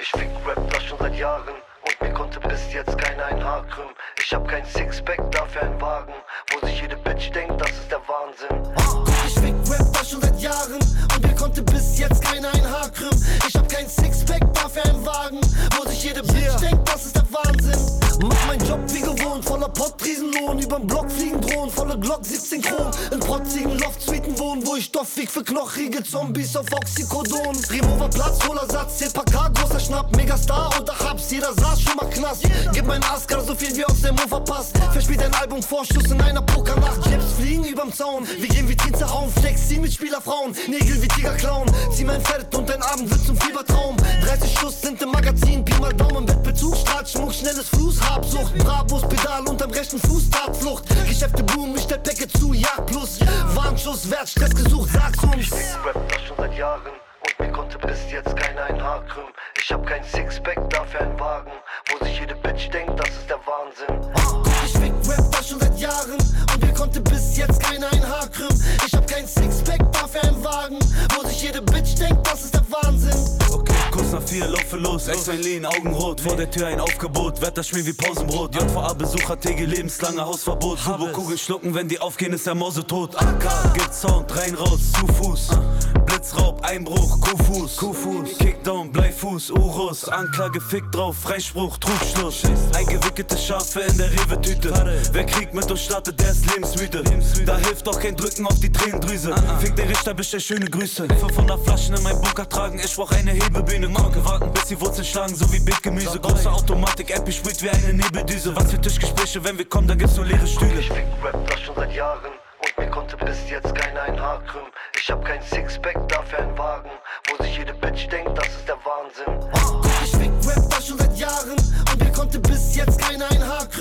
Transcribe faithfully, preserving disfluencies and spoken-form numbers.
Ich fick Rap das schon seit Jahren und mir konnte bis jetzt keiner ein Haar krümmen. Ich hab kein Sixpack, dafür ein Wagen, wo sich jede Bitch denkt, das ist der Wahnsinn. Oh, ich fick Rap das schon seit Jahren und mir konnte bis jetzt keiner ein Haar krümmen. Ich hab kein Sixpack, dafür ein Wagen, wo sich jede Bitch yeah. denkt, das ist der Wahnsinn. Mach mein Job wie gewohnt, voller Pott, Riesenlohn. Überm Block fliegen Drohnen, volle Glock, siebzehn Kron. In protzigen Loftsuiten wohnen, wo ich Stoff wieg für knochige Zombies auf Oxycodon. Remover Platz, hohler Satz, zehn P K, großer Schnapp. Megastar unter Habs, jeder saß schon mal Knast. Gib mein Askar so viel wie aus dem Mund verpasst. Verspielt ein Album, Vorschuss in einer Pokernacht. Clips fliegen überm Zaun, wir gehen wie Teen zerhauen. Flex, zieh mit Spielerfrauen, Nägel wie Tiger klauen. Zieh mein Pferd und dein Abend wird zum Fiebertraum. dreißig Schuss sind im Magazin, Pi mal Daumen, Bettbezug, Strahlschmuck, schnelles Fuß, Habsucht. Bravos, Pedal unterm rechten Fuß, Tatflucht. Geschäfte boomen, ich stell Päcke zu, Jagd plus. Warnschuss, Wert, Stress gesucht, sag's uns. Ich fick Rap das schon seit Jahren und mir konnte bis jetzt keiner ein Haar krümmen. Ich hab kein Sixpack, dafür ein Wagen, wo sich jede Bitch denkt, das ist der Wahnsinn. Oh, ich fick Rap das schon seit Jahren und mir konnte bis jetzt keiner ein Haar krümmen. Ich hab kein Sixpack, dafür ein Wagen, wo sich jede Bitch denkt, das ist der Wahnsinn. Okay, kurz nach vier, laufe los, Ex ein Lean, Augenrot, vor der Tür ein Aufgebot, Wetter schmier wie Pausenbrot, J V A-Besucher, T G, lebenslange Hausverbot, Turbo-Kugeln schlucken, wenn die aufgehen, ist der Mausetot. A K, gibt Sound, rein, raus, zu Fuß, Blitzraub, Einbruch, Kuhfuß, Kuhfuß, Kickdown, Bleifuß, Urus, Anklage, Fick drauf, Freispruch, Trugschluss, eingewickelte Schafe in der Rewe-Tüte, wer Krieg mit uns startet, der ist lebensmüde, da hilft auch kein Drücken auf die Tränendrüse, Fick der Richter, bestell schöne Grüße, fünfhundert Flaschen in mein Bunker tragen, ich brauch eine Hebebühne, Konnte warten, bis die Wurzeln schlagen, so wie Bildgemüse, große Automatik, App, sprüht wie eine Nebeldüse, was für Tischgespräche, wenn wir kommen, dann gibt's nur leere Stühle. Ich fick Rap das schon seit Jahren und mir konnte bis jetzt keiner ein Haar krümmen. Ich hab kein Sixpack, dafür ein Wagen, wo sich jede Bitch denkt, das ist der Wahnsinn. Oh, ich fick Rap das schon seit Jahren und mir konnte bis jetzt keiner ein Haar krümmen.